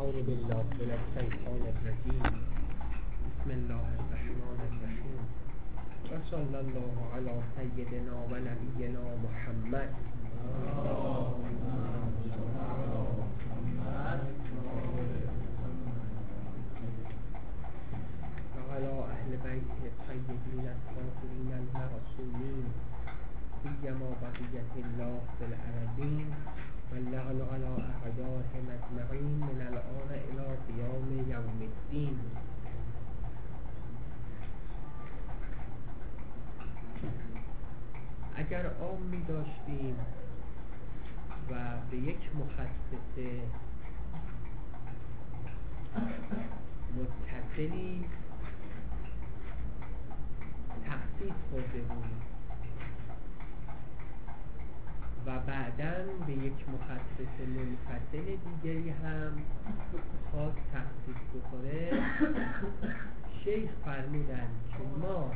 أعوذ بالله من الشيطان الرجيم بسم الله الرحمن الرحيم وصلى الله على سيدنا ونبينا محمد وعلى أهل بيته الطيبين الطاهرين المعصومين سيما بقية الله في الأرضين واللعن على أعدائهم أجمعين من الآن إلى قيام يوم الدين. اگر عام می داشتیم و به یک مخصص متصلی تخصیص خورده بود و بعداً به یک مخصص منفصل دیگری هم خواست تخصیص بخوره، شیخ فرمودن که ما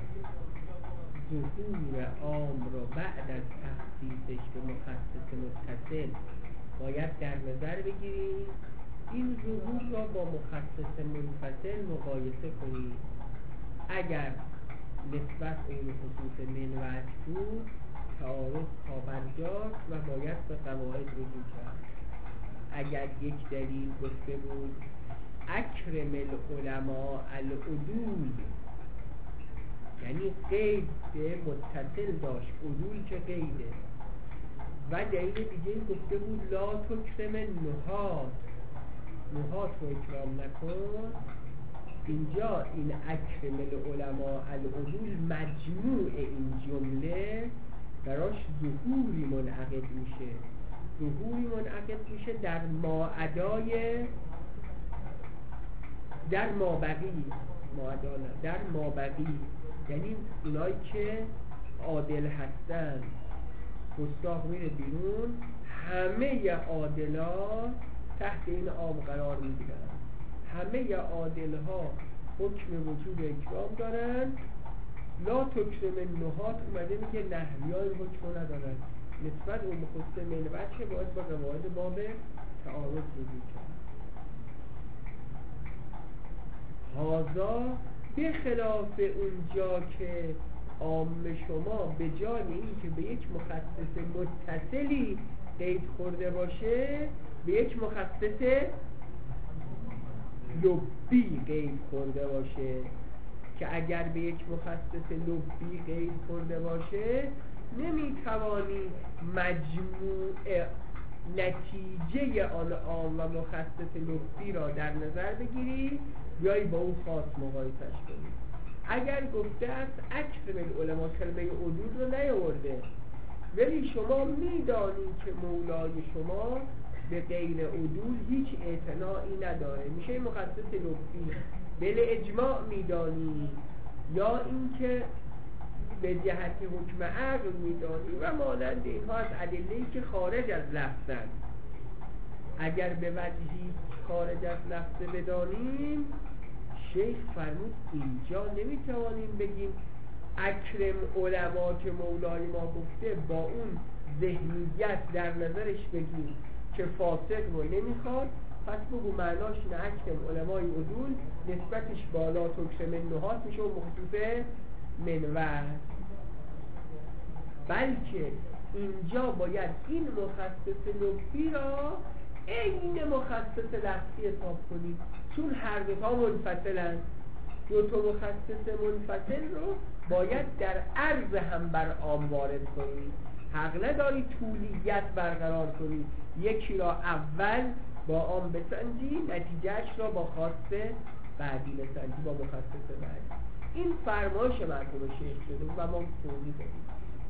ظهور عام رو بعد از تخصیصش به مخصص متصل باید در نظر بگیریم، این ظهور را با مخصص منفصل مقایسه کنیم. اگر نسبت این خصوص منوعت بود تعارض پابرجاست و باید به قواعد رجوع کرد. اگر یک دلیل گفته بود اکرم العلماء العدول، یعنی قید متصل داشت، عدول چه قیده، و دلیل دیگه گفته بود لا تکرم النحات، نحات رو اکرام نکن، اینجا این اکرم العلماء العدول مجموع این جمله براش ظهوری منعقد میشه در ماعدای در مابقی، یعنی اونایی که عادل هستن گستاخ میره بیرون، همه عادل‌ها تحت این عام قرار میگیرن، همه عادل‌ها حکم وجوب اکرام دارن. لا تکرم النحات اومده میگه نحویان حکم ندارن، نسبت اون مخصص منوعت که باید با قواعد باب تعارض رجوع کرد. هذا به خلاف اونجا که عام شما به جای این که به یک مخصص متصلی قید خورده باشه به یک مخصص لبی قید خورده باشه، که اگر به یک مخصص لبی قید خورده باشه نمیتوانی مجموع نتیجه آن عام و مخصص لبی را در نظر بگیری بیایی با اون خاص مقایسش کنی. اگر گفته است اکرم العلماء، کلمه عدول رو نیاورده، ولی شما میدانی که مولای شما به غیر عدول هیچ اعتنایی نداره، میشه مخصص لبی، بل اجماع میدانی یا اینکه به جهت حکم عقل میدانی و مانند اینها از ادله‌ای که خارج از لفظن. اگر به وجهی خارج از لفظ بدانیم، شیخ فرمود اینجا نمیتوانیم بگیم اکرم علما که مولای ما گفته با اون ذهنیت در نظرش بگیم که فاسق رو نمیخواد، پس بگو معناش نه اکرم علمای عدول نسبتش بالا تکرم النحات میشه و مخصوص منوعت، بلکه اینجا باید این مخصص لفظی را عین مخصص لفظی حساب کنید، چون هر دوتا منفصلن. دوتا مخصص منفصل رو باید در عرض هم بر عام وارد کنید، حق نداری طولیت برقرار کنید، یکی را اول با عام بسنجی نتیجهش را با خاص بعدی بسنجی، با مخصص بعدی. این فرمایش مرحوم شیخ شده و ما توضیح دادیم.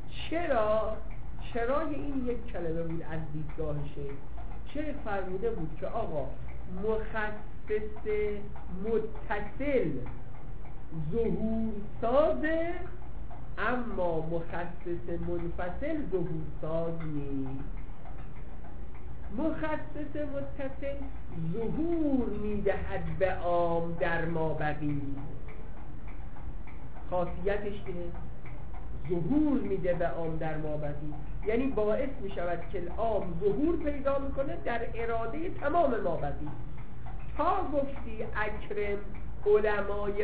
چرای این یک کلمه بود از دیدگاه شیخ فرموده بود که آقا مخصص متصل ظهور سازه، اما مخصص منفصل ظهور ساز نیست. مخصص متصل ظهور میدهد به عام در مابقی، خاصیتش اینه، ظهور میده به عام در مابقی، یعنی باعث میشود که عام ظهور پیدا میکنه در اراده تمام مابقی. تا گفتی اکرم علمای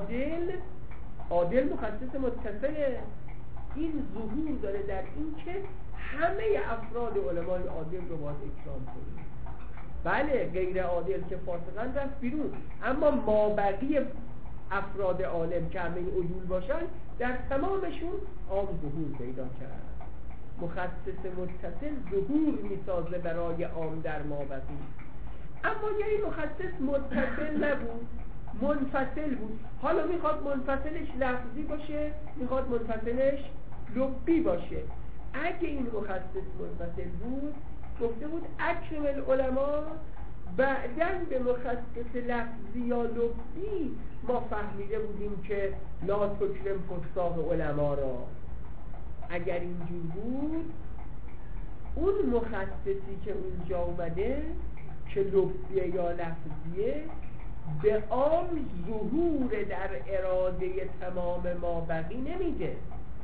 عادل مخصص متصله، این ظهور داره در این که همه افراد علمای عادل رو باید اکرام کنیم. بله غیر عادل که فاسقن رفت بیرون، اما مابقی افراد عالم که همه عدول باشن در تمامشون عام ظهور پیدا کرد. مخصص متصل ظهور میسازه برای عام در مابقی. اما یه مخصص متصل نبود، منفصل بود. حالا میخواد منفصلش لفظی باشه، میخواد منفصلش لفظی باشه. اگه این مخصص منفصل بود گفته بود اکرم العلماء، بعدن به مخصص لفظی یا لفظی ما فهمیده بودیم که لا تکرم فساق علما را. اگر اینجور بود اون مخصصی که اونجا اومده که لفظیه یا لفظیه به عام ظهور در اراده تمام ما بقی نمیده.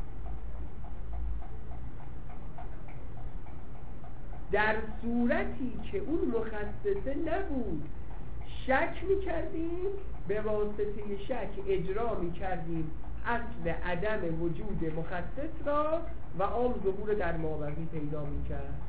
در صورتی که اون مخصصه نبود شک میکردیم، به واسطه شک اجرا میکردیم اصل عدم وجود مخصص را و عام ظهور در مابقی پیدا میکرد.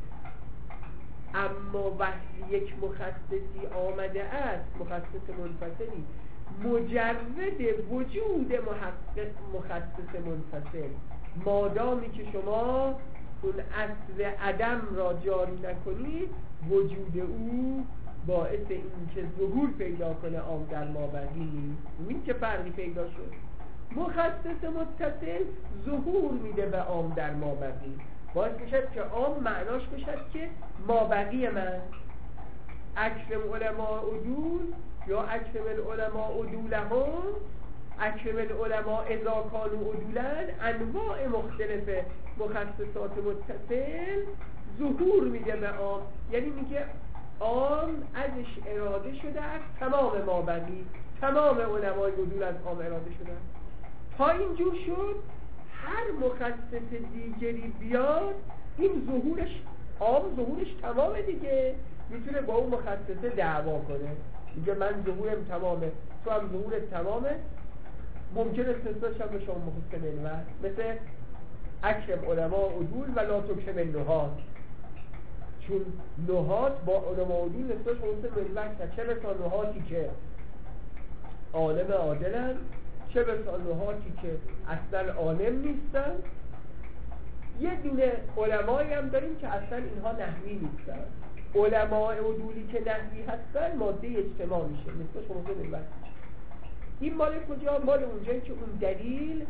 اما وقتی یک مخصصی آمده است، مخصص منفصلی، مجرد وجود مخصص منفصل، مادامی که شما اون اصل عدم را جاری نکنید، وجود او باعث این که ظهور پیدا کنه عام در مابقی نیست. این که فرقی پیدا شد. مخصص متصل ظهور میده به عام در مابقی، باعث میشد که عام معناش بشد که مابقی من اکرم علماء عدول یا اکرم العلماء عدولهم، اکرم العلماء اذا کانوا عدولن، انواع مختلف مخصصات متصل ظهور میده به عام. یعنی میگه عام ازش اراده شده از تمام مابقی، تمام علمای عدول از عام اراده شده. تا اینجور شد هر مخصص دیگری بیاد این ظهورش، عام ظهورش تمامه دیگه، میتونه با اون مخصصه دعوا کنه، میگه من ظهورم تمامه، تو هم ظهورت تمامه، ممکن استثناش هم به شما مخصص منور، مثل اکرم علماء عدول و لا تکرم النحات، چون نحات با علماء عدول نسبتش مخصص منور کرد، چه مثال نحاتی که عالم عادلن، چه مثال نحاتی که اصلا عالم نیستن. یه دونه علمایی هم داریم که اصلا اینها نحوی نیستن. علماء عدولی که نحوی هستن ماده اجتماع میشه، نسبتش مخصص منور. این مال کجا؟ مال اونجایی که اون دلیل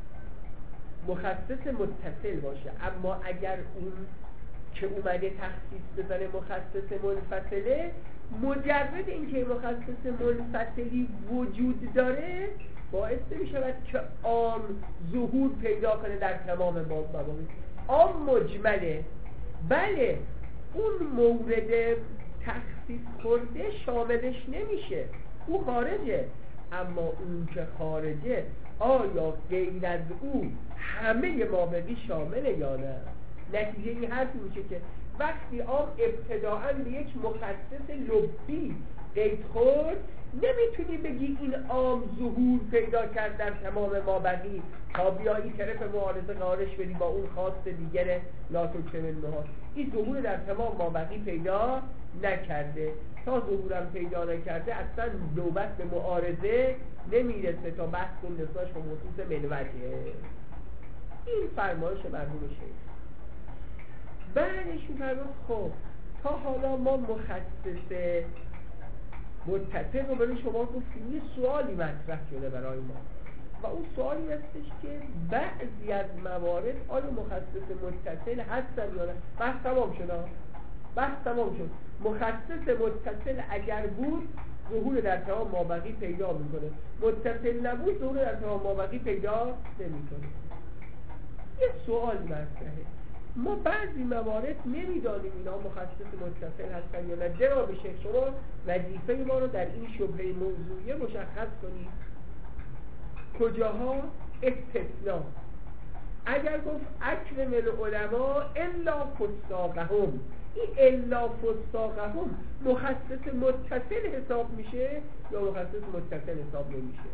مخصص متصل باشه. اما اگر اون که اومده تخصیص بزنه مخصص منفصله، مجرد اینکه مخصص منفصلی وجود داره باعث میشود که عام ظهور پیدا کنه در تمام مواقع. عام مجمله، بله اون مورد تخصیص خورده شاملش نمیشه، او خارجه. اما اون که خارجه آیا غیر از او همه مابقی شامله یا نه؟ نتیجه این حرفی میشه که وقتی عام ابتداعاً به یک مخصص لبی قید خورد، نمیتونی بگی این عام ظهور پیدا کرد در تمام مابقی تا بیایی طرف معارضه قارش بدی با اون خاص دیگر لا تکرم النحات. این ظهور در تمام مابقی پیدا نکرده. تا ظهورم پیدا نکرده اصلا نوبت به معارضه نمیرسه تا بحث کن نسبتش با مخصوص منوجه. این فرمایش مرحوم شیخ. بعدش میفرماید خب تا حالا ما مخصص متصل رو برای شما گفتیم، یه سوالی مطرح شده برای ما و اون سوالی هستش که بعضی از موارد آیا مخصص متصل هستن یا نه. بحث تمام شد. مخصص متصل اگر بود ظهور در تمام مابقی پیدا میکنه، متصل نبود ظهور در تمام مابقی پیدا نمیکنه. یه سوال مطرحه، ما بعضی موارد نمیدانیم اینا مخصص متصل هستن یا نه. جناب شیخ شما وظیفه ما رو در این شبهه موضوعی مشخص کنید. کجاها استثناء؟ اگر گفت اکرم العلماء الا فساقهم، این الا فساقهم مخصص متصل حساب میشه یا مخصص متصل حساب نمیشه؟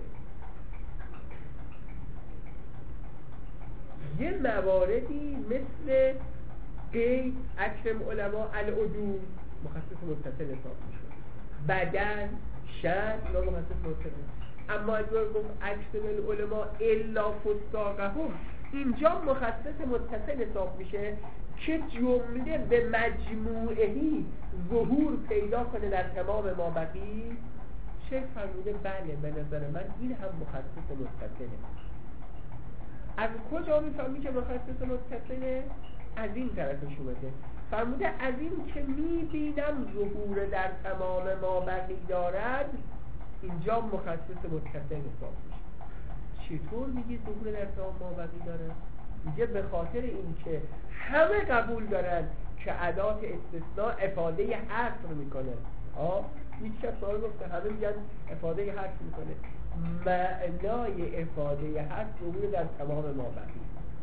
یه مواردی مثل قید اکرم علما العدول مخصص متصل حساب میشه، بدن شد یا مخصص متصل. اما اگر گفت اکرم العلما الا فساقهم اینجا مخصص متصل حساب میشه که جمله به مجموعهی ظهور پیدا کنه در تمام ما بقی. شیخ فرموده بله به نظر من این هم مخصص متصله. از کجا میفهمی که مخصص متصله؟ از این طرفش اومده، فرموده از این که میبینم ظهور در تمام ما بقی دارد اینجا مخصص متصل حساب میشه. چطور میگی ظهور در تمام ما بقی دارد؟ میگه به خاطر این که همه قبول دارن که ادات استثناء افاده حصر میکنه. هیچ کس سوال گفته، همه میگن افاده حصر میکنه. معنای افاده حصر ظهور در تمام ما بقی.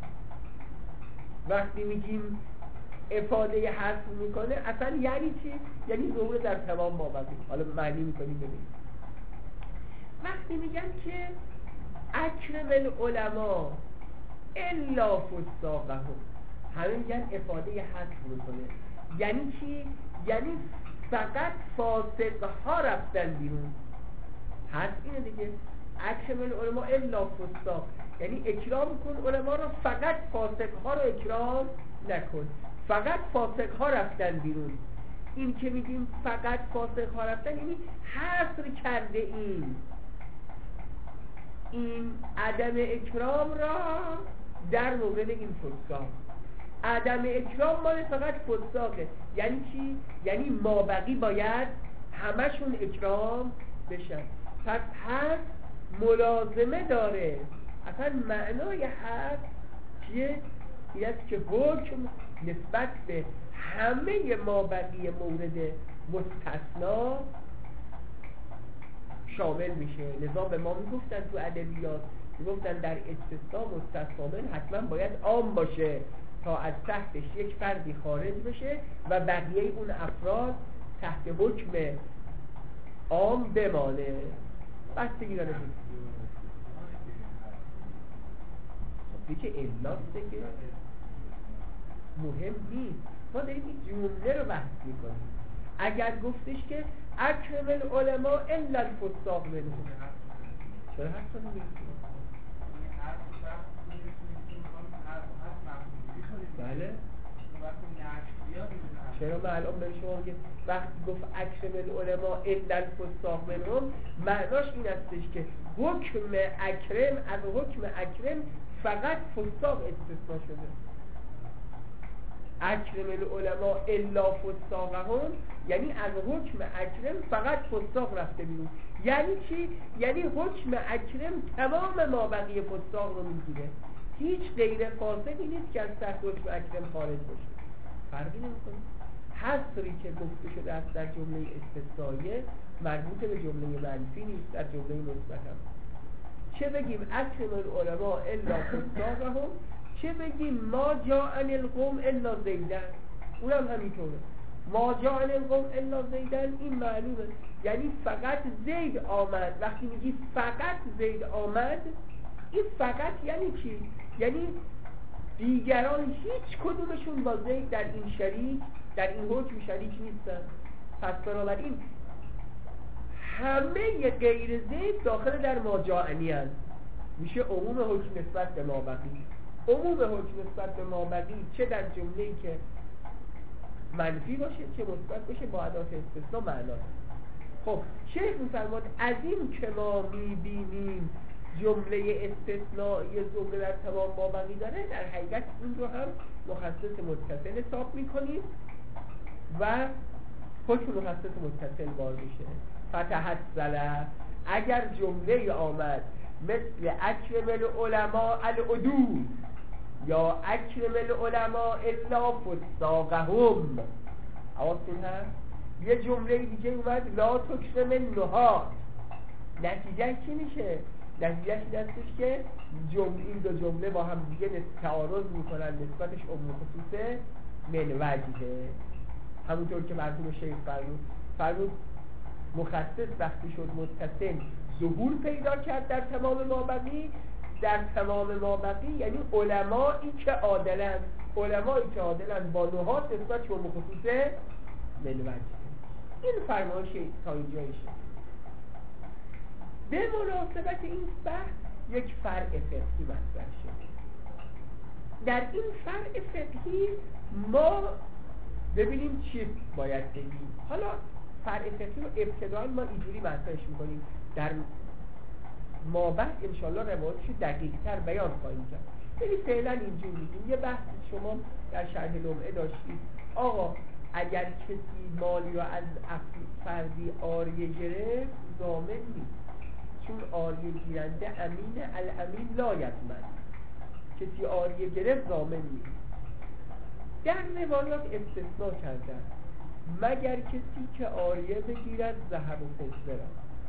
وقتی میگیم افاده حصر میکنه اصلا یعنی چی؟ یعنی ظهور در تمام ما بقی. حالا معنی میکنیم ببینیم. وقتی میگن که اکرم العلما الا فساقهم همه میگن افاده حصر میکنه. یعنی چی؟ یعنی فقط فاسقها رفتن بیرون. هست اینه دیگه، اکرم العلما الا فساق یعنی اکرام کن علما رو، فقط فاسقها رو اکرام نکن. فقط فاسقها رفتن بیرون. این که میگیم فقط فاسقها رفتن یعنی حصر کرده این عدم اکرام را در مورد این فساق. عدم اکرام مال فقط فساقه. یعنی چی؟ یعنی مابقی باید همشون اکرام بشن. پس حد ملازمه داره. اصلا معنای حد چیه؟ این است که حکم نسبت به همه مابقی مورد مستثنا شامل میشه. لذا به ما میگفتن تو ادبیات، میگفتن در استثناء مستثنا حتما باید عام باشه تا از تحتش یک فردی خارج بشه و بقیه اون افراد تحت حکم عام بمانه. بستگی داره دیگه الاست که مهم نیست. ما داریم این جمله رو بحث میکنیم. اگر گفتش که اکرم العلما الا الفساق منهم، چرا حرف نمی‌زنی؟ بله چرا من الان به شما میگم وقتی گفت اکرم العلما الا الفساق منهم معناش این استش که حکم اکرم از حکم اکرم فقط فساق استثناء شده. اکرم العلما الا فساقهم یعنی از حکم اکرم فقط فساق رفته بیرون. یعنی چی؟ یعنی حکم اکرم تمام مابقی فساق رو میگیره. هیچ غیر فاسقی نیست که از تحت حکم اکرم خارج بشه. فرقی نمیکنه. حصری که گفته شده است در جمله استثنائیه مربوط به جمله منفی نیست، در جمله مثبت هم. چه بگیم اکرم العلما الا فساقهم، چه بگیم ما جاءن القوم الا زیدن، اونم همینطوره. ما جاءن القوم الا زیدن این معلومه، یعنی فقط زید آمد. وقتی میگی فقط زید آمد، این فقط یعنی چی؟ یعنی دیگران هیچ کدومشون با زید در این شریک، در این حکم شریک نیستن. پس بنابراین همه غیر زید داخل در ما جاءنی هست. میشه عموم حکم نسبت به ما بقی. عموم حکم نسبت به ما بقی چه در جمله‌ای که منفی باشه چه مثبت باشه با ادات استثناء معناست. خب شیخ می‌فرماد از این که ما می‌بینیم جمله استثنایی جمله در تمام ما بقی داره، در حقیقت این رو هم مخصص متصل حساب می‌کنیم و حکم مخصص متصل بار میشه. فتحصل اگر جمله آمد مثل اکرم العلما العدول یا اکرم العلما الا فساقهم، حواستون هست یه جمله دیگه اومد لا تکرم النهات، نتیجه چی میشه؟ نتیجه این هستش که این دو جمله با هم دیگه تعارض میکنن، نسبتش عموم خصوص من وجهه. همونطور که مرحوم شیخ فرمود مخصص وقتی شد متصل ظهور پیدا کرد در تمام مابقی. در تمام مابقی یعنی علمایی که عادلن با نهاد نسبت به خصوص ملوجه. این فرمایش تا اینجایشه. به مناسبت این بحث یک فرع فقهی مطرح شد. در این فرع فقهی ما ببینیم چی باید بگیم. حالا فرع فقهی رو ابتداً ما اینجوری مطرحش میکنیم، در مابعد انشالله روایتش دقیق تر بیان خواهیم کرد. یعنی فعلا اینجوری میگیم. یه بحث شما در شرح لمعه داشتید، آقا اگر کسی مالی رو از فردی عاریه گرفت ضامن نیست، چون عاریه گیرنده امین، الامین لا یضمن. کسی عاریه گرفت ضامن نیست. در روایات استثناء کردن مگر کسی که عاریه بگیرد ذهب و فضه را.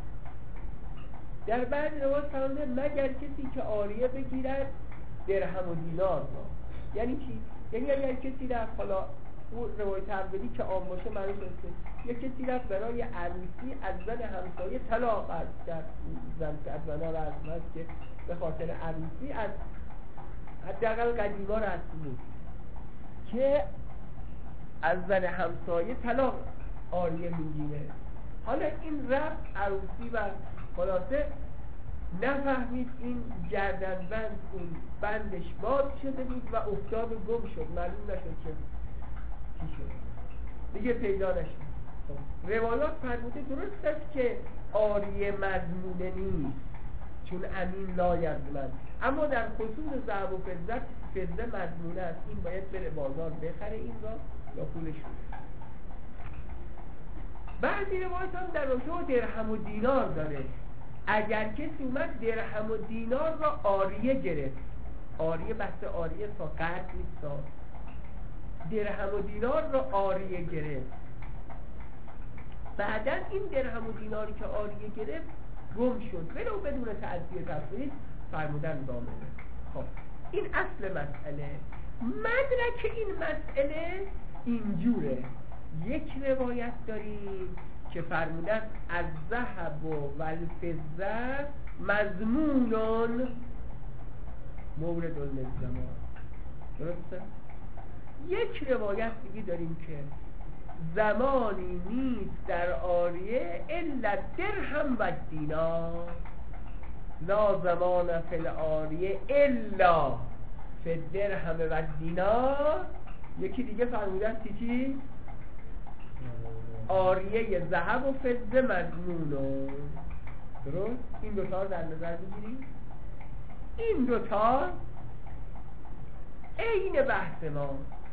در بعد روایات فرموده مگر کسی که عاریه بگیرد درهم و دینار را. یعنی چی؟ یعنی اگر کسی رفت، حالا اون روایت اولی که عام باشه معنی شده یا کسی رفت برای عروسی از زن همسایه طلاق عرض کرد، زن که از زنها رسم هست که به خاطر عروسی از حداقل قدیما رسم بود که از زن همسایه طلاق عاریه میگیره. حالا این رفت عروسی و خلاصه نفهمید این گردنبند اون بندش باز شده بود و افتاد و گم شد، معلوم نشد که چی شد، دیگه پیدا نشد. روایات فرموده درست است که عاریه مضمونه نیست چون امین لا یضمن، اما در خصوص ذهب و فضه مضمونه است، این باید بره بازار بخره این را یا پولش بده. بعضی روایات هم در رجوع درهم و دینار داره. اگر کسی اومد درهم و دینار را عاریه گرفت، عاریه بحث عاریه تا قرض نیست، درهم و دینار را عاریه گرفت، بعدا این درهم و دیناری که عاریه گرفت گم شد ولو بدون تعدی تفرید، فرمودن ضامنه. خب این اصل مسئله. مدرک این مسئله اینجوره. یک روایت داریم که فرمودن از ذهب و الفضه مضمونون مورد الزمان. درسته؟ یک روایت دیگه داریم که زمانی نیست در عاریه الا درهم و دینار، لا زمان فی العاریه الا فی درهم و دینار. یکی دیگه فرمودن چی؟ عاریه ذهب و فضه مضمونه. درست؟ این دوتا رو در نظر بگیریم. این دوتا عین بحث ما.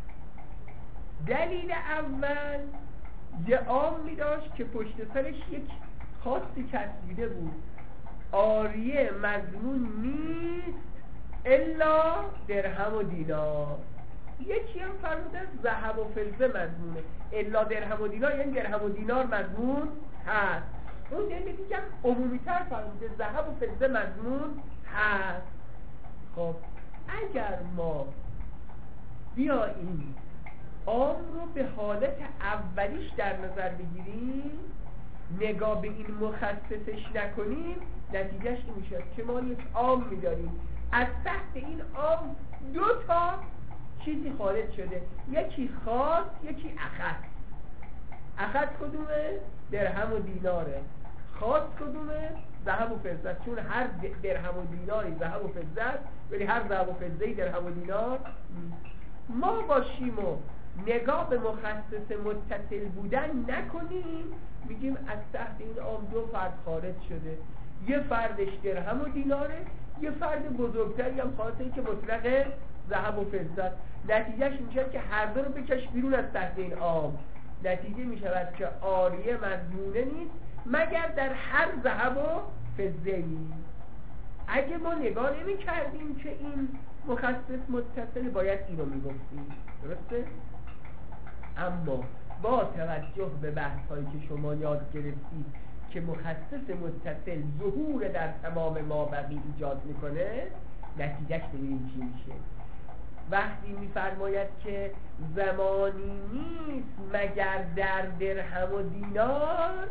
دلیل اول یه عامی داشت که پشت سرش یک خاصی چسبیده بود، عاریه مضمون نیست الا درهم و دینار. یکی هم فرمودن ذهب و فضه مضمونه الا درهم و دینار، یعنی درهم و دینار مضمون هست. اون دلیل دیگه هم عمومی تر فرموده ذهب و فضه مضمون هست. خب اگر ما بیاییم عام رو به حالت اولیش در نظر بگیریم، نگاه به این مخصصش نکنیم، نتیجهش این میشه که ما یک عام میداریم، از تحت این عام دو تا چیزی خارج شده، یکی خاص یکی اخص. اخص کدومه؟ درهم و دیناره. خاص کدومه؟ ذهب و فضه. چون هر درهم و دیناری ذهب و فضه است، ولی هر ذهب و فضه‌ای درهم و دینار ما باشیم و نگاه به مخصص متصل بودن نکنیم، میگیم از تحت این عام دو فرد خارج شده، یه فردش درهم و دیناره، یه فرد بزرگتری هم خاصه که مطلق ذهب و فضه است. نتیجهش میشه که هر دو رو بکش بیرون از تحت این عام. نتیجه میشود که عاریه مضمونه نیست مگر در هر ذهب و فضه‌ای. اگه ما نگاه نمی کردیم که این مخصص متصل، باید اینو میگفتیم. درسته؟ اما با توجه به بحث‌هایی که شما یاد گرفتید که مخصص متصل ظهور در تمام مابقی ایجاد میکنه، نتیجهش ببینیم چی میشه. وقتی میفرماید که زمانی نیست مگر در درهم و دینار،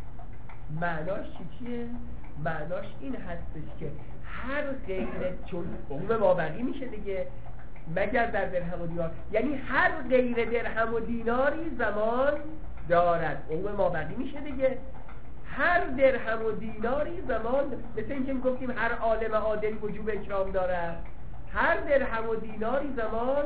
معناش چیه؟ معناش این هستش که هر غیر، چون عموم مابقی میشه دیگه، مگر در درهم و دینار یعنی هر غیر درهم و دیناری زمان دارد، عموم مابقی میشه دیگه، هر درهم و دیناری زمان، مثل اینکه میگفتیم هر عالم عادلی وجوب اکرام دارد، هر درهم و دیناری زمان،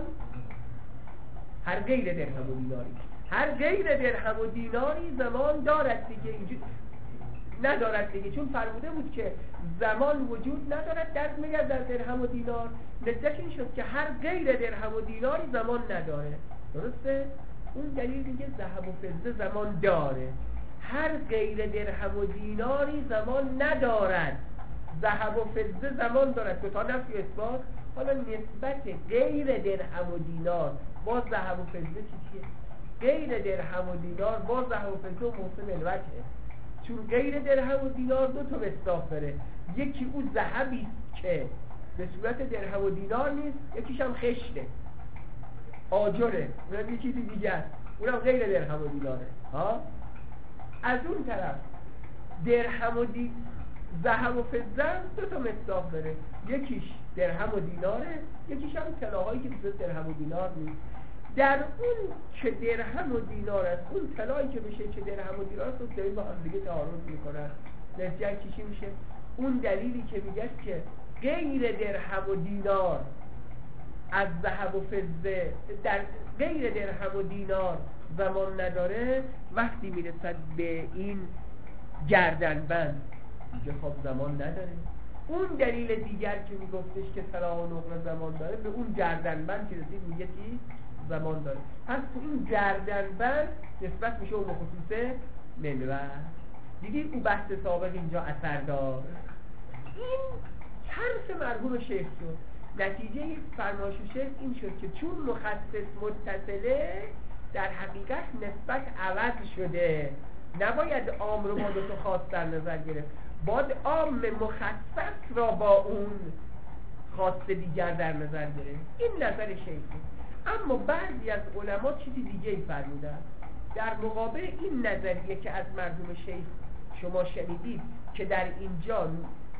هر غیر درهم و دیناری، هر غیر درهم و دیناری زمان دارد دیگه، اینجور ندارد دیگه، چون فرموده بود که زمان وجود ندارد مگر در درهم و دینار، نتیجه این شد که هر غیر درهم و دیناری زمان نداره. درسته؟ اون دلیل میگه ذهب و فضه زمان داره، هر غیر درهم و دیناری زمان ندارد، ذهب و فضه زمان دارد. دو تا نفی و اثبات. حالا نسبت غیر درهم و دینار با ذهب و فضه چیه؟ غیر درهم و دینار با ذهب و فضه و موسم الوجهه، چون غیر درهم و دینار دو تا مصداق داره، یکی اون ذهبی که به صورت درهم و دینار نیست، یکیش هم خشته آجره، اونم یه چیزی دیگه است، اونم غیر درهم و دیناره. از اون طرف درهم و ذهب و فضه دو تا مصداق داره، یکیش درهم و دیناره، یکیش هم طلاهایی که به صورت درهم و دینار نیست. در اون که درهم و دینار است، اون طلایی که بشه که درهم و دینار است، دلیل با هم دیگه تعارض میکنن. نتیجه چی میشه؟ اون دلیلی که میگه که غیر درهم و دینار از ذهب و فضه، در غیر درهم و دینار زمان نداره، وقتی میرسد به این گردنبند میگه خب زمان نداره. اون دلیل دیگر که میگفتش که طلا و نقره زمان داره، به اون گردنبند که رسید میگه چی؟ زمان داره. پس تو این گردنبند نسبت میشه اون خصوص منوع. دیدید اون بحث سابق اینجا اثر دار. این حرف مرحوم شیخ شد. نتیجه فرمایش شیخ این شد که چون مخصص متصله، در حقیقت نسبت عوض شده، نباید عام رو با دو تا خاص در نظر گرفت، باید عام مخصص را با اون خاص دیگر در نظر گرفت. این نظر شیخه. اما بعضی از علما چیزی دیگه ای فرمودن. در مقابل این نظریه که از مرحوم شیخ شما شنیدید که در اینجا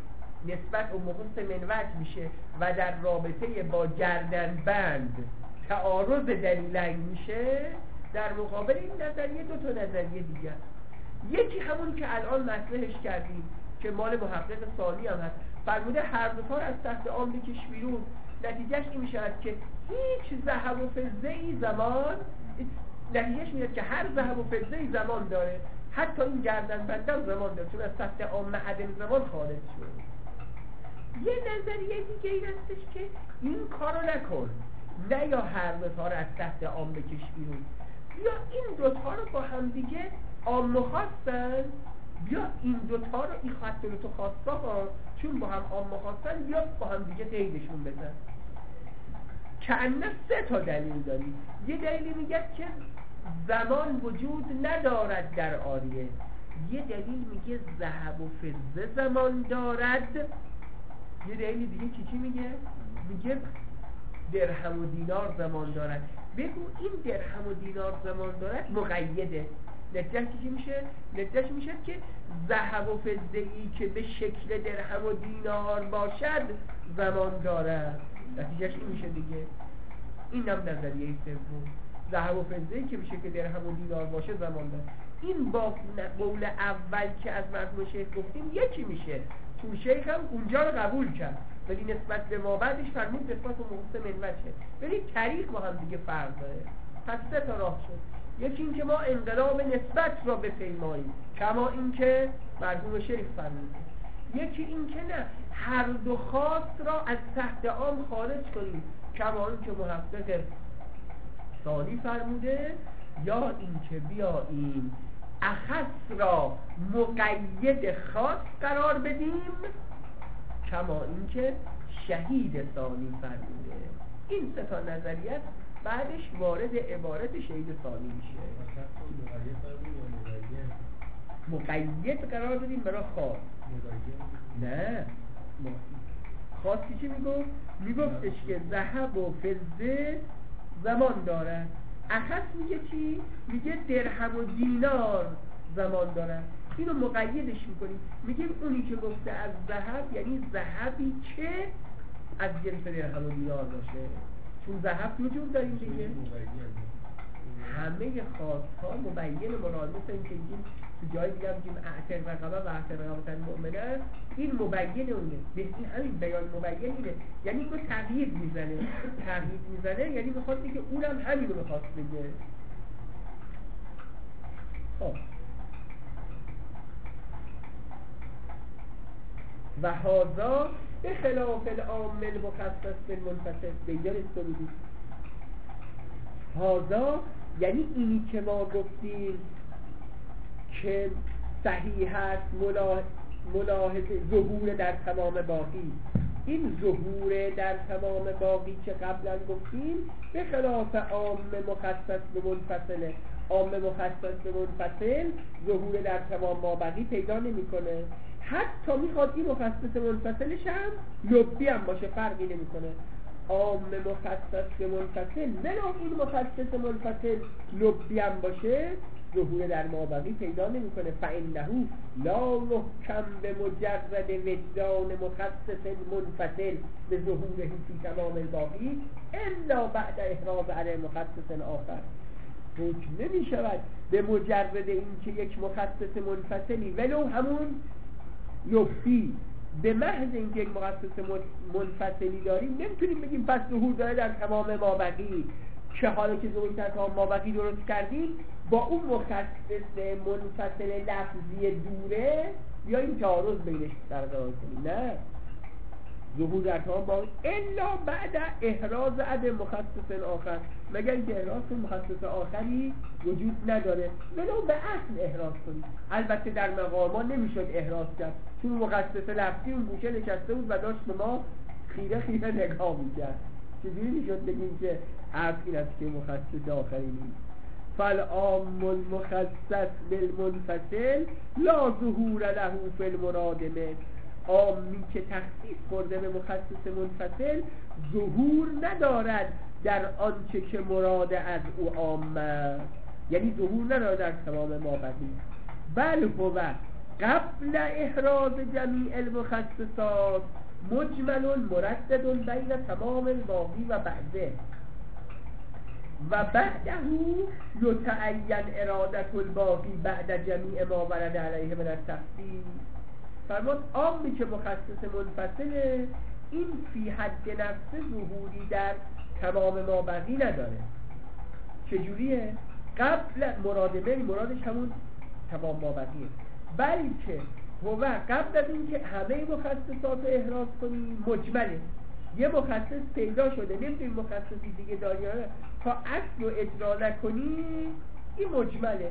نسبت و مخصص منوج میشه و در رابطه با گردنبند تعارض دلیلین میشه، در مقابل این نظریه دو تا نظریه دیگه، یکی همون که الان مطرحش کردیم که مال محقق ثانی هم هست، فرموده هر دو تا از تحت عام بکش بیرون، نتیجهش این میشه که هیچ ذهب و فضه ای زمان، نتیجهش میاد که هر ذهب و فضه ای زمان داره، حتی این گردنبند هم زمان داره، چون از تحت عام عدم زمان خارج شد. یه نظریه دیگه این هستش که این کارو نکن، نه یا هر دو تا رو از تحت عام بکش بیرون، یا این دوتا رو با هم دیگه عام خواستن، یا این دوتا رو این خط رو تو خواستا ها چون با هم عام خواستن، یا با هم دیگه قیدشون بزن. کأنه سه تا دلیل داری. یه دلیلی میگه که زمان وجود ندارد در آریه، یه دلیل میگه ذهب و فضه زمان دارد، یه دلیل دیگه چی میگه؟ میگه درهم و دینار زمان دارد. بگو این درهم و دینار زمان دارد مقیده. نتیجه چی میشه؟ نتیجه میشه که ذهب و فضه ای که به شکل درهم و دینار باشد زمان دارد. نتیجهش این میشه دیگه. این هم نظریه سوم. ذهب و فضه ای که به شکل درهم و دینار باشه زمان دارد. این با قول اول که از مرحوم شیخ گفتیم یکی میشه، چون شیخ هم اونجا رو قبول کرد، ولی نسبت به ما بعدش فرمود نسبت به محسن منوچه، ولی طریق با هم دیگه فرق داره. پس سه تا راه شد. یکی این که ما انقلاب نسبت را بپیماییم کما این که مرحوم شیخ فرمود، یکی این که نه، هر دو خاص را از تحت عام خارج کنیم کما این که محقق ثانی فرموده، یا این که بیاییم اخص را مقید خاص قرار بدیم کما این که شهید ثانی فرموده. این سه تا نظریت بعدش وارد عبارت شهید ثانی میشه. مقید قرار بدیم برای خاص، نه خاصی چی میگفتش که ذهب و فضه زمان دارد. اخص میگه چی؟ میگه درهم و دینار زمان دارد. اینو مقیدش میکنیم، میگیم اونی که گفته از ذهب یعنی ذهبی که از جنس درهم و دینار باشه، چون ذهب دو جور داریم دیگه، همه خاصها مبین مراد. مثل این که میگیم تو جای دیگه میگیم اعتق رقبه و اعتق رقبه مؤمنه، این مبین اونه. بهترین همین بیان مبین اینه، یعنی اینو تغییر میزنه یعنی میخواد بگه اونم همین رو میخواست بگه. خب و هذا به خلاف العام المخصص بالمنفصل. بیجار استوریدی هذا یعنی اینی که ما گفتیم که صحیح هست ملاحظه ظهور در تمام باقی. این ظهور در تمام باقی که قبلا گفتیم به خلاف عام مخصص به منفصله. عام مخصص به منفصل ظهور در تمام مابقی پیدا نمیکنه. حتی میخواد این مخصص منفصلش هم لبی هم باشه، فرقی نمیکنه. عام مخصص به منفصل ولو این مخصص منفصل لبی هم باشه ظهور در مابقی پیدا نمیکنه. فإنه لا يحكم بمجرد وجدان مخصص منفصل به ظهوره فی تمام الباقی الا بعد احراز علی مخصص آخر. حکم نمی شود به مجرد این که یک مخصص منفصلی ولو همون لبی، به محض اینکه یک مخصص منفصلی داریم نمیتونیم بگیم پس ظهور داره در تمام مابقی، که حالا که ظهور در تمام مابقی درست کردیم با اون مخصص منفصل لفظی دوره یا این تعارض بینش برقرار کنیم. نه، ظهور در تمام باقی الا بعد احراز عدم مخصص آخر، مگر اینکه احراز مخصص آخری وجود نداره ولو به اصل احراز کنیم. البته در مقاما نمیشد احراز کرد چون مخصص لفظی اون گوشه نشسته بود و داشت به ما خیره خیره نگاه میکرد. چجوری میشد بگیم که عرض این است که مخصص آخری نیست؟ فالعام المخصص بالمنفصل لا ظهور له فی المراد منه. عامی که تخصیص خورده به مخصص منفصل ظهور ندارد در آنچه که مراد از او عام، یعنی ظهور ندارد در تمام مابقی. بل هو قبل احراز جمیع المخصصات مجمل مردد بین تمام الباقی و بعده و بعده یتعین ارادت الباقی بعد جمیع ما ورد علیه من التخصیص. فرمود عامی که مخصص منفصله این فی حد نفس ظهوری در تمام مابقی نداره. چجوریه؟ قبل مرادش همون تمام مابقیه، بلکه هو قبل از این که همه مخصصات رو احراز کنیم مجمله. یه مخصص پیدا شده نمیدونیم مخصصی دیگه داری یا نه، تا اصل رو اجرا نکنی این مجمله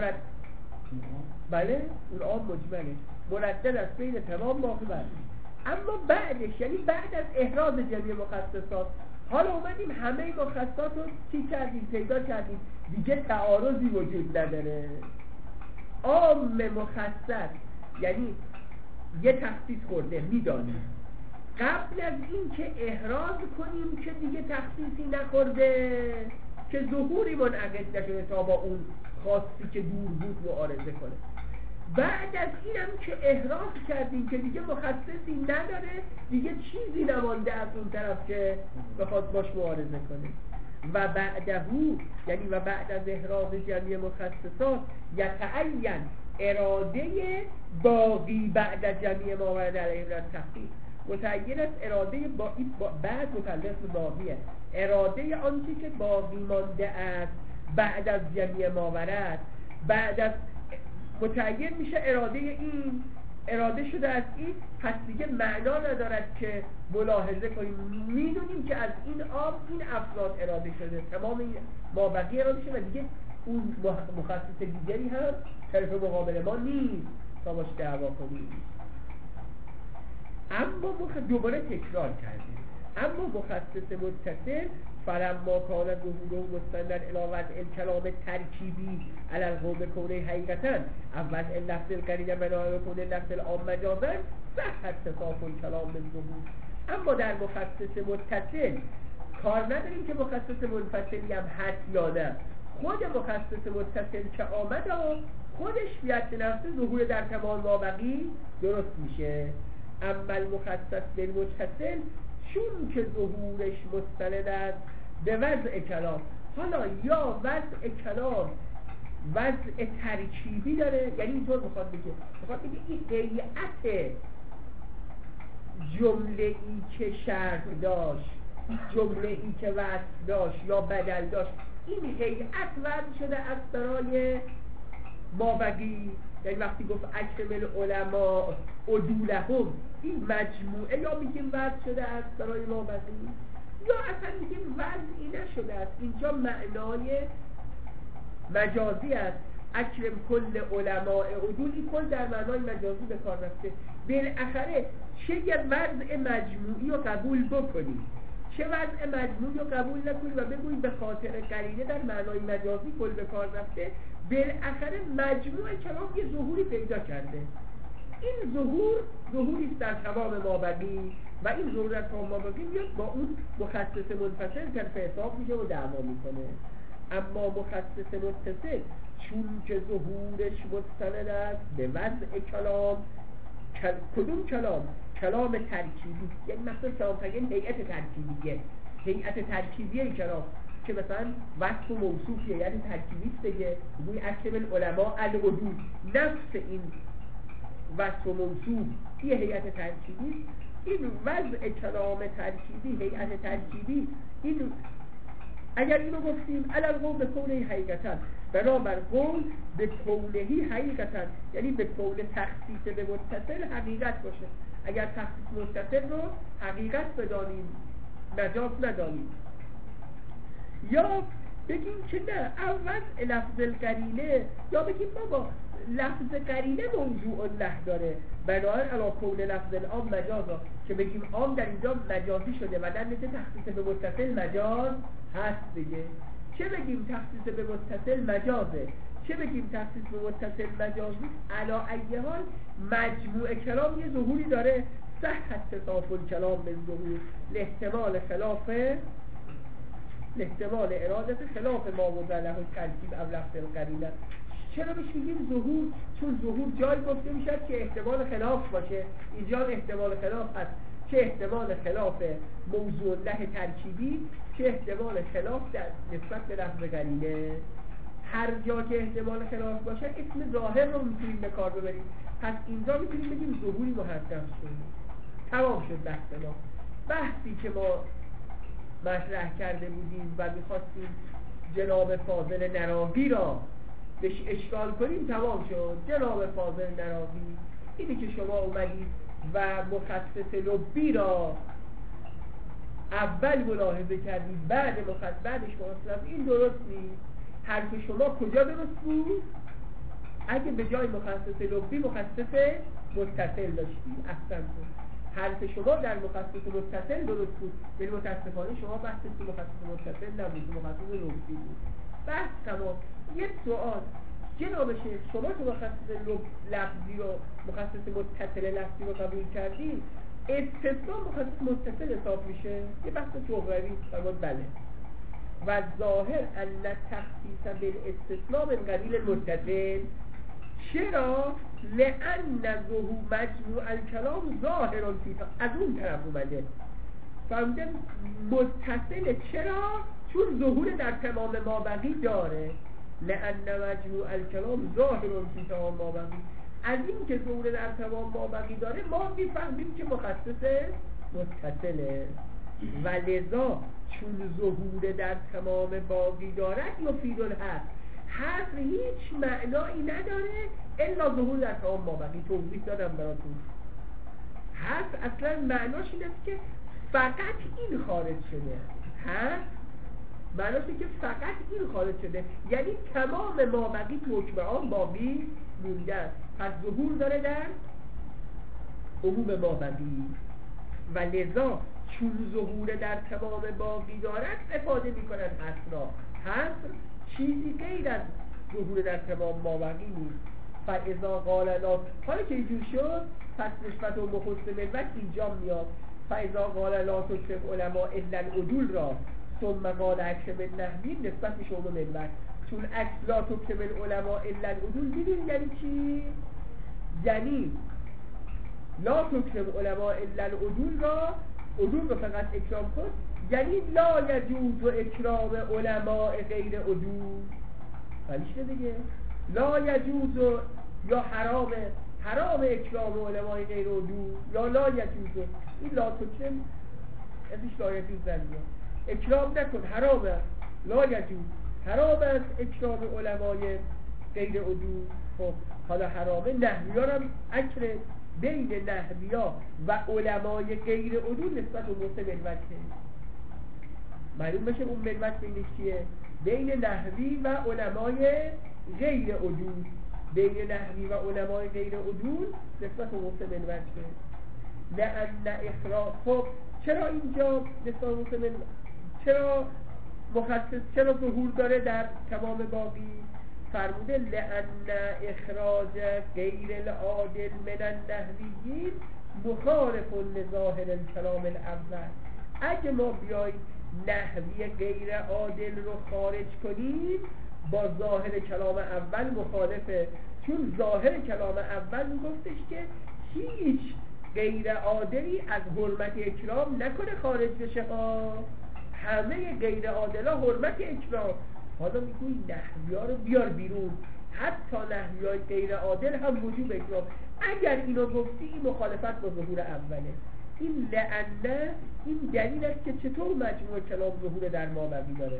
بله اون عام مجمله مردد از بین تمام باقی بعد. اما بعدش یعنی بعد از احراز جمعی مخصصات حالا اومدیم همه مخصصات رو چی کردیم پیدا کردیم، دیگه تعارضی وجود نداره. عام مخصص یعنی یه تخصیص خورده میدانیم قبل از این که احراز کنیم که دیگه تخصیصی نخورده که ظهوری منعقد نشده تا با اون خاصی که دور بود معارضه کنه. بعد از اینم که احراز کردیم که دیگه مخصصی نداره، دیگه چیزی نمانده از اون طرف که بخواد باش معارضه کنه. و بعدهو یعنی و بعد از احراز جمعی مخصصات یتعین اراده باقی بعد جمعی ما ورد علیه من التخصیص. متعین است اراده بعد متعلق به باقیه، اراده آنچه که باقی مانده است بعد از جمعی ما ورد، بعد از متعین میشه اراده این، اراده شده از این، پس دیگه معنا ندارد که ملاحظه کنیم، میدونیم که از این این افراد اراده شده، تمام این مابقی اراده شده و دیگه اون مخصص دیگری هم طرف مقابل ما نیست تا باش دعوا کنیم. اما دوباره تکرار کردیم، اما مخصص متصل فلما کان ظهوره مستندن الی وضع الکلام ترکیبی علی القول کونه حقیقتا اول اللفظ القرینه بنای کونه لفظ العام مجازا صح اتصاف الکلام بالظهور. اما در مخصص متصل کار نداریم که مخصص منفصلی هم هست یا نه. خود مخصص متصل که آمد خودش بیت نفسه ظهور در تمام مابقی درست میشه. اما المخصص بالمتصل چون که ظهورش مستند است به وضع کلام، حالا یا وضع کلام وضع ترکیبی داره، یعنی اینطور میخواد بگه این هیئت جمله ای که شرط داشت، جمله ای که وصف داشت یا بدل داشت، این هیئت وضع شده از برای مابقی. یعنی وقتی گفت اکرم العلماء عدولهم، این مجموعه یا میگیم وضع شده از برای مابقی، یا اصلا میگیم وضعی نشده است. اینجا معنای مجازی است. اکرم کل علماء عدول، این کل در معنای مجازی به کار رفته. بالاخره چه یه وضع مجموعی رو قبول بکنی، چه وضع مجموعی رو قبول نکنی و بگویی به خاطر قرینه در معنای مجازی کل به کار رفته، بالاخره مجموع کلام یه ظهوری پیدا کرده. این ظهوری است در تمام مابقی و این ظهور در تمام مابقی میاد با اون مخصص منفصل طرف حساب میشه و دعوا میکنه. اما مخصص متصل چون که ظهورش مستند است به وضع کلام، کدوم کلام؟ کلام ترکیبی، یعنی مثلا کلام ترکیبی هیئت ترکیبیه، هیئت ترکیبیه کلام که مثلا وصف و موصوفیه، یعنی ترکیبیست دیگه. بگوی اکرم العلماء العدول، نفس این وصف و موصوف یه هیئت ترکیبی. این وضع کلام ترکیبی، هیئت ترکیبی، این اگر اینو گفتیم علل قول به کونه حقیقتا، بنابر قول به کونهی حقیقتا، یعنی به کون تخصیص به متصل حقیقت باشه. اگر تخصیص متصل رو حقیقت بدانیم، مجاز ندانیم. یا بگیم که نه اول لفظ القرینه، یا بگیم بابا لفظ قرینه موضوع الله داره، بنابراین علا کون لفظ العام مجازا، که بگیم عام در اینجا مجازی شده و در مثل تخصیص به متصل مجاز هست دیگه. چه بگیم تخصیص به متصل مجازه، چه بگیم تخصیص به متصل مجازی، علا ای حال مجموع کلام یه ظهوری داره. صحت تصاف الکلام به ظهور لاحتمال ارادت خلاف ما وضع له ترکیب او لفظ القرینه. چرا بهش میگیم ظهور؟ چون ظهور جای گفته میشه که احتمال خلاف باشه، اینجا احتمال خلاف هست، چه احتمال خلاف موضوع له ترکیبی، چه احتمال خلاف در نسبت به لفظ قرینه. هر جا که احتمال خلاف باشه اسم ظاهر رو میتونیم به کار ببریم. پس اینجا میتونیم بگیم ظهوری محقق شد. تمام شد بحث ما. بحثی که ما مطرح کرده بودیم و میخواستیم جناب فاضل نراقی را بهش اشکال کنیم تمام شد. جناب فاضل نراقی اینی که شما اومدید و مخصص لبی را اول ملاحظه کردید بعدش مخصص، این درست نیست. حرف شما کجا درست بود؟ اگه به جای مخصص لبی مخصص متصل داشتید احسن بود. حرف شما در مخصص متصل درست بود، ولی متاسفانه شما بحثی که مخصص متصل نبود، مخصص لبی بود. بحث تمام. یک سوال جناب شیخ، شما که مخصص لفظی رو مخصص متصل لفظی رو قبول کردید، استثناء مخصص متصل حساب میشه؟ یه بحث جغرافی فرمود بله. و ظاهر ان تخصیص بالاستثناء من قبیل المتصل. چرا؟ لأن ظهور مجموع الکلام ظاهر فی، از اون طرف اومده فرمودن متصل. چرا؟ چون ظهور در تمام مابقی داره. لأن مجموع الکلام ظاهر فی تمام مابقی، از این که ظهور در تمام مابقی داره ما میفهمیم که مخصص متصله. و لذا چون ظهور در تمام باقی دارد یفید الحصر، حصر هیچ معنایی نداره الا ظهور در تمام مابقی. توضیح دادم براتون. حصر اصلا معناش این است که فقط این خارج شده. حصر معناش اینه که فقط این خارج شده، یعنی تمام مابقی تو حکم عام باقی مونده است. پس ظهور داره در عموم مابقی. و لذا چون ظهور در تمام باقی دارد استفاده میکنن حصر را. حصر چیزی غیر از ظهور در تمام مابقی نیست. فاذا قال لا، حالا که اینجور شد پس نسبت و مخصص ملت اینجا میاد. فاذا قال لا تکرم علما الا العدول را ثم قال اکرم النحوی نسبت میشه اون منبر، چون لا تکرم العلما الا العدول میدونی یعنی چی؟ یعنی لا تکرم علما الا العدول را، عدول رو فقط اکرام کن، یعنی لا یجوز و اکرام علماء غیر عدول. معنیش دیگه لا یجوز و یا حرام اکرام علماء غیر عدول، یا لا یجوز، این لا تکرم ازش لا یجوز زنیه، اکرام نکن حرامه، لا یجوز حرام است اکرام علمای غیر عدول. خب حالا حرامه، نحوی ها هم اکر بین نحوی ها و علمای غیر عدول نسبت امور ملوته معلوم بشه اون ملوت بینش چیه؟ بین نحوی و علمای غیر عدول، بین نحوی و علمای غیر عدول نسبت امور ملوته. لأن اخراج، خب چرا اینجا نسبت امور چرا مخصص، چرا ظهور داره در تمام باقی؟ فرموده لأن اخراج غیر العادل من النحویین مخالف لظاهر الکلام الاول. اگه ما بیاییم نحوی غیر عادل رو خارج کنیم با ظاهر کلام اول مخالفه، چون ظاهر کلام اول میگفتش که هیچ غیر عادلی از حرمت اکرام نکنه خارج بشه، همه غیر عادلا حرمت اکرام. حالا میگوی نحوی ها رو بیار بیرون، حتی نحوی های غیر عادل هم وجوب اکرام. اگر اینو گفتی این مخالفت با ظهور اوله. این لعنه این دلیل است که چطور مجموع کلام ظهور در مابقی داره.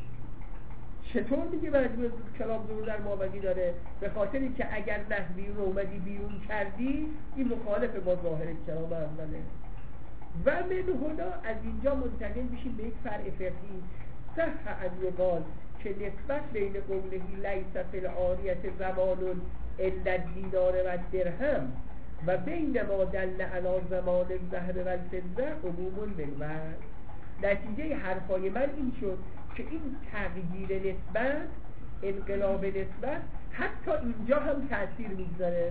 چطور میگه مجموع کلام ظهور در مابقی داره؟ به خاطری که اگر نحوی رو اومدی بیرون کردی این مخالف با ظاهر کلام اوله. و من هنا از اینجا منتقل میشیم به یک فرع فقهی. صح ان یقال که نسبت بین قولهی لیس فی العاریة زمان الا الدینار و الدرهم و بین ما دل علی زمان الذهب و الفضه عموم بالوجه. نتیجه حرفای من این شد که این تغییر نسبت، انقلاب نسبت حتی اینجا هم تأثیر میگذاره.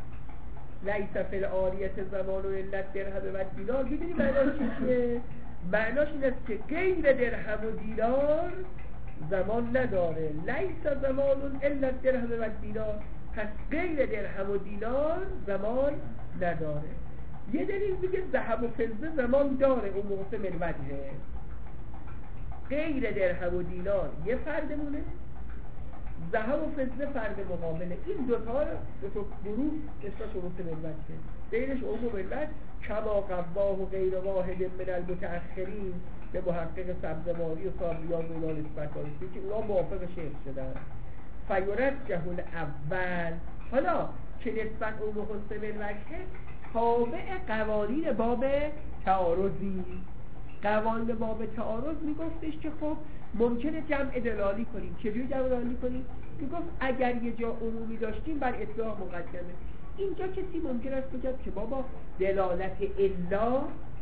لیس فی العاریة زمان الا الدرهم و الدینار، میدونی معناش چیه؟ معناش این است که غیر درهم و دینار زمان نداره. لیس زمان الا الدرهم و الدینار، پس غیر درهم و دینار زمان نداره. یه دلیل میگه ذهب و فضه زمان داره، اون موقع ملوجه. غیر درهم و دینار یه فردمونه، ذهب و فضه فرد مقابله. این دو تا گروه نسبت موقع ملوجه، بینش عموم ملوج. کما قواه و غیر واحد من المتأخرین به محقق سبزواری و صابریان و اونا نسبت دارستی که اونا موافق شیخ شدن. فیرجح الاول، حالا که نسبت اون حسن ملوجه تابع قوانین باب تعارضی. قوانین باب تعارض میگفتش که خب ممکنه جمع دلالی کنیم. چجوری جمع دلالی کنیم؟ میگفت اگر یه جا عمومی داشتیم بر اطلاق مقدمه. اینجا کسی ممکن است بگه که بابا دلالت الا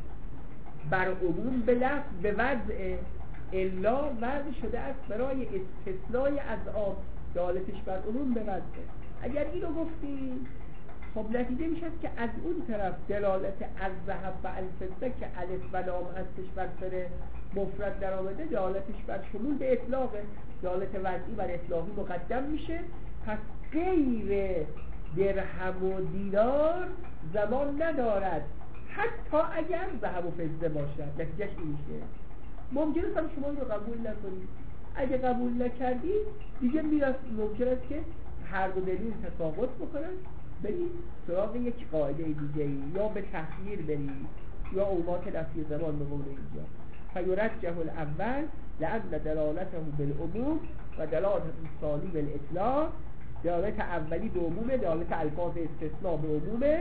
بر عموم به لفظ به وضع الا وضع شده است برای استثنای از آب، دلالتش بر عموم به وضع. اگر اینو گفتیم خب نتیجه میشه که از اون طرف دلالت از ذهب و الفضه که الف و لام هستش بر سر مفرد در آمده، دلالتش بر شمول به اطلاقه، دلالت وضعی بر اطلاقی مقدم میشه. پس غیر درهم و دینار زمان ندارد حتی اگر ذهب و فضه باشد. نتیجهش این میشه ممکن است هم شما این رو قبول نکنید. اگه قبول نکردید دیگه ممکن است که هر دو دلیل تفاوت بکنن، برید سراغ یک قاعده دیگه یا به تخییر برید یا اومات نفی زمان به قول اینجا. فیرجح الاول لأن دلالته بالعموم و دلالت الثانی بالاطلاق. دلالت اولی به عمومه، دلالت الفاظ استثناء به عمومه،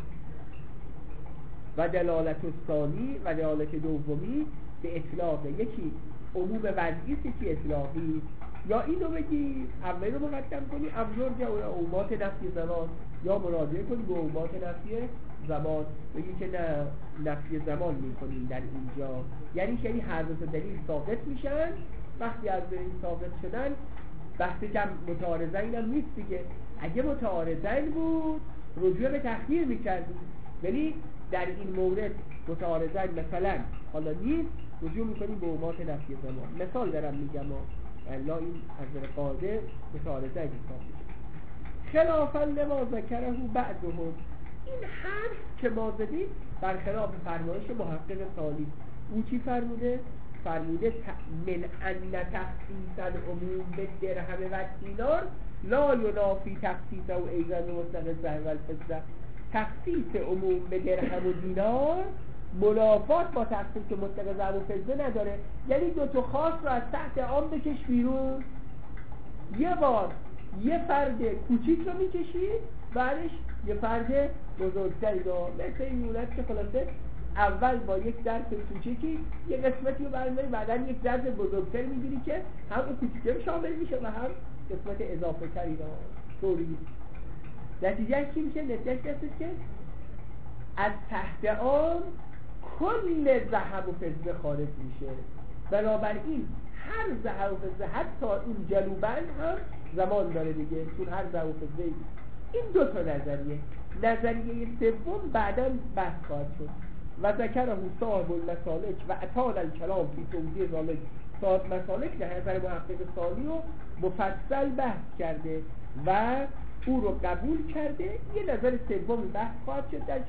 و دلالت الثانی و دلالت دومی به اطلاقه. یکی عموم وضعی است، یکی اطلاقی. یا اینو بگی اولی رو مقدم کنی افزرجه اومات نفی زمان، یا مراجعه کنی به اومات نفی زمان، بگی که نه نفی زمان میکنیم در اینجا. یعنی هر دو دلیل ثابت میشن. وقتی از دلیل ثابت شدن بحث جمع متعارضین هم نیست دیگه. اگه متعارضین بود رجوع به تخییر میکردیم، ولی در این مورد متعارضن مثلا حالا نیست، رجوع میکنیم به اومات نفی زمان. مثال دارم میگم الا این از قاعده متعارضه حساب میشه. خلافا لما ذکره بعضهم، این حرف که ما زدیم برخلاف فرمایش محقق ثانی. او چی فرموده؟ فرموده من ان تخصیص العموم به درهم و دینار لا ینافی تخصیص او ایضا مطلق الذهب و الفضه. تخصیص عموم به درهم و دینار منافات با تخصیص مطلق ذهب و فضه نداره. یعنی دو تا خاص رو از تحت عام بکش بیرون، یه بار یه فرد کوچیک رو میکشی، بعدش یه فرد بزرگتری رو، مثل این مونت که خلاصه اول با یک درس کوچیکی یه قسمتی رو برمی‌داری، بعدا یک درس بزرگتر میگیری که هم اون کوچیکه شامل میشه و هم قسمت اضافه تری رو طوری. نتیجهش چی میشه؟ نتیجهش هست که از تحت عام کل ذهب و فضه خارج میشه. بنابراین هر ذهب و فضه حتی این جلوبند هم زمان داره دیگه، چون هر ذهب و فضه این دو تا نظریه سوم بعدا بحث خواهد شد. و ذکره صاحب المسالک و اطال الکلام فی توضیح ذالک. صاحب مسالک در نظر محقق ثانی رو مفصل بحث کرده و او رو قبول کرده. یه نظر سوم بحث خواهد شد در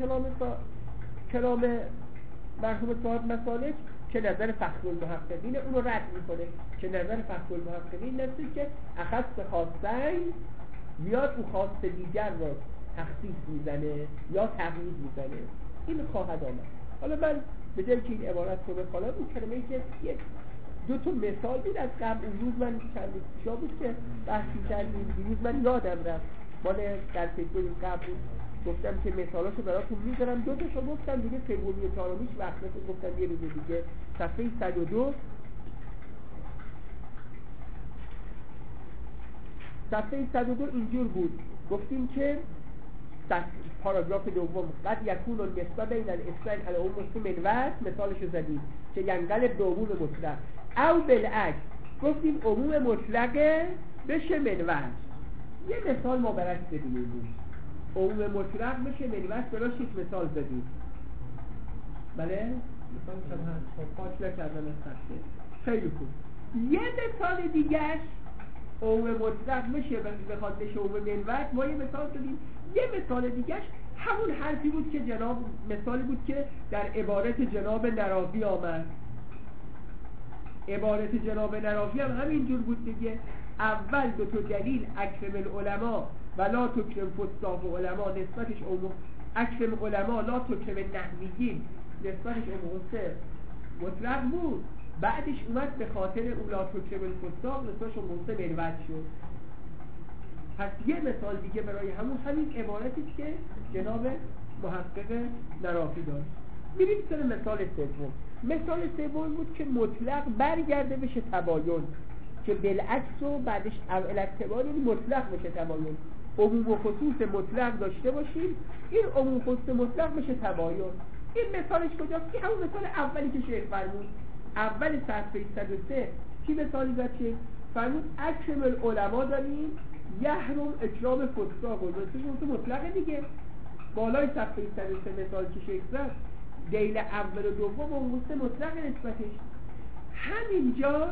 کلام مرحوم صاحب مسالک که نظر فخر المحققین اون رو رد میکنه، که نظر فخر المحققین نفسه که اخص خاصین میاد او خاص دیگر رو تخصیص میزنه یا تغییر میزنه. این خواهد آمد. حالا من به جایی که این عبارت رو بخوانم، اون کلمه‌ای که دو تا مثال بود از قبل، اون روز من چند روز بود که بحثی کردیم، دیروز من یادم رفت مال در فکر قبل گفتم که مثالاشو براتون میذارم. دو تاشو گفتم دیگه، سومی و چهارمیش وقتش گفتم یه روز دیگه. صفحه 102 صفحه 102 اینجور بود، گفتیم که پاراگراف دوم قد یکون النسبه بین الاثنین علی عموم منوط، مثالشو زدیم که ینقلب به عموم مطلق، او بالعکس گفتیم عموم مطلقه بشه منوط. یه مثال ما برش بدیم، عموم مطلق بشه منوط، براش یک مثال زدیم. بله؟ مثال چند هست؟ پاک نکردن از خسته. خیلی خوب. یه مثال دیگرش عموم مطلق میشه بخواد بشه عموم منوط، ما یه مثال دادیم. یه مثال دیگرش همون حرفی بود که جناب مثالی بود که در عبارت جناب نراوی آمد. عبارت جناب نراوی هم همینجور بود دیگه. اول دو تا دلیل اکرم العلماء و لا تکرم فساق علماء، نسبتش عموم اکرم علماء لا تکرم نحویین، نسبتش عموم مطلق بود. بعدش اومد به خاطر اولا تکرم الفساق نسبتش عموم منوط شد. پس یه مثال دیگه برای همین عبارتی که جناب محقق نراوی داشت. میریم سر مثال سوم. مثال سوم بود که مطلق برگرده بشه تباین، که بالعکس و بعدش الاعتبار مطلق بشه تباین. عموم و خصوص مطلق داشته باشیم، این عموم و خصوص مطلق بشه تباین. این مثالش کجاست؟ که همون مثال اولی که شیخ فرمود اول صفحه 103 چی مثالی زد؟ که فرمود اکرم العلماء داریم یحرم اکرام فساق، و مطلقه دیگه. بالای صفحه 103 مثال که شیخ زد دیل اول و دوم اون مطلق نسبتش. همینجا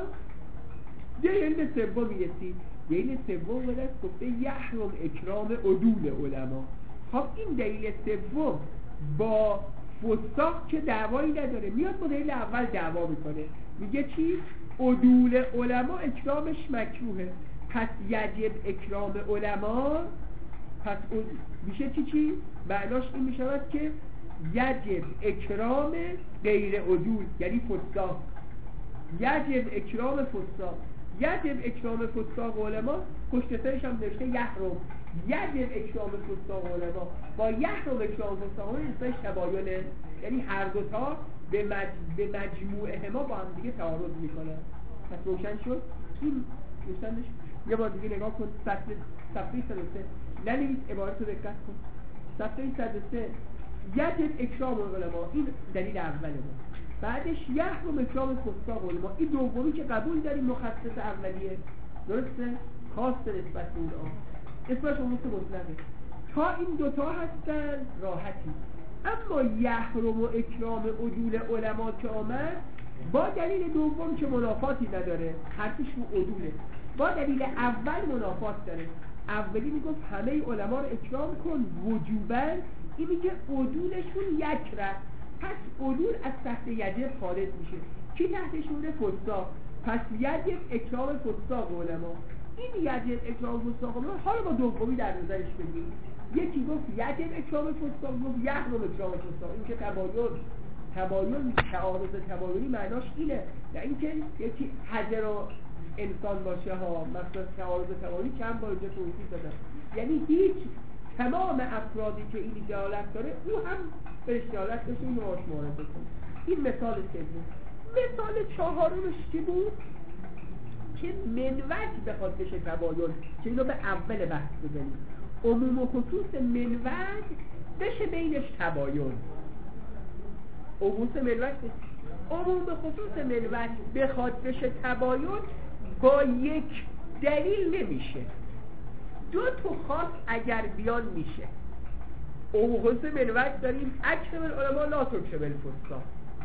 دیل سوم میرسید. دیل سوم بدست گفته یحرم اکرام عدول علما. خب این دیل سوم با فساق که دعوایی نداره، میاد با دیل اول دعوا میکنه، میگه چی؟ عدول علما اکرامش مکروهه، پس یجب اکرام علما. پس میشه چی؟ معناش این میشود که یجب اکرام غیر عدول، یعنی فساق. یجب اکرام فساق، یجب اکرام فساق علما. پشت سرش هم نوشته یحرم. یجب اکرام فساق علما با یحرم اکرام فساق علما نسبتش تباینه، یعنی هر دوتا به مجموعه ما با هم دیگه تعارض میکنن. پس روشن شد؟ این روشنش یه بار دیگه نگاه کن. صفحه 103 ننویس، عبارت رو دقت کن. صفحه 103 یجب اکرام علما، این دلیل اوله ما. بعدش یحرم اکرام فساق علما، این دومی که قبول داریم مخصص اولیه، درسته؟ خاص نسبت به اونها، اسمش عموم مطلقه. تا این دوتا هستن راحتی. اما یحرم و اکرام عدول علما که آمد با دلیل دوم که منافاتی نداره، حرفش رو عدوله. با دلیل اول منافات داره. اولی میگفت همه علما رو اکرام کن وجوباً، این میگه عدولشون یک رفت، پس عدول از تحت یجب خارج میشه. کی تحتش مونه؟ فساق. پس یجب اکرام فساق علما. این یجب اکرام فساق علما حالا با دومی در نظرش بگیریم. یکی گفت یجب اکرام فساق، گفت یحرم اکرام فساق. این که تباین تعارض تباینی معناش اینه، نه اینکه یکی حجر و انسان باشه ها. مثلا تعارض تباینی چند بار اینجا توضیح دادم، یعنی هیچ تمام افرادی که این دلالت داره او هم بهش دلالت داشته، اون رو باش معرفه کنه. این مثال سوم. مثال چهارمش چی بود؟ که منوج بخواد بشه تباین، که اینو به اول بحث بزنیم، عموم و خصوص منوج بشه بینش تباین. عموم به خصوص منوج بخواد بشه تباین با یک دلیل نمیشه، دو تا خاص اگر بیان میشه. عموم خصوص منوج داریم اکرم العلماء لا تکرم الفساق.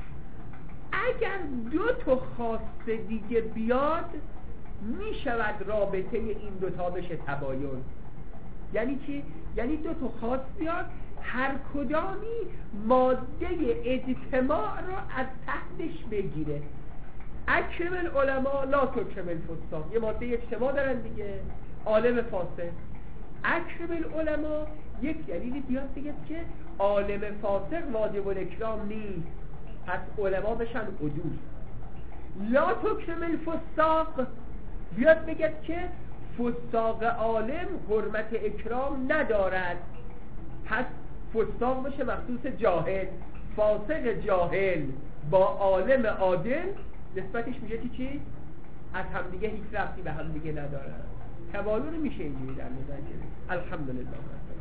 اگر دو تا خاص دیگه بیاد میشود رابطه این دوتا بشه تباین. یعنی چی؟ یعنی دو تا خاص بیاد، هر کدامی ماده اجتماع رو از تحتش بگیره. اکرم العلماء لا تکرم الفساق، یه ماده اجتماع دارن دیگه، عالم فاسق. اکرم العلماء یک دلیلی بیاد بگه که عالم فاسق واجب الاکرام نیست، پس علما بشن عدول. لا تکرم الفساق بیاد بگه که فساق عالم حرمت اکرام ندارد، پس فساق بشه مخصوص جاهل. فاسق جاهل با عالم عادل نسبتش میشه چی؟ از همدیگه هیچ ربطی به همدیگه ندارن. تباین میشه اینجوری در نظر گرفت. الحمدلله.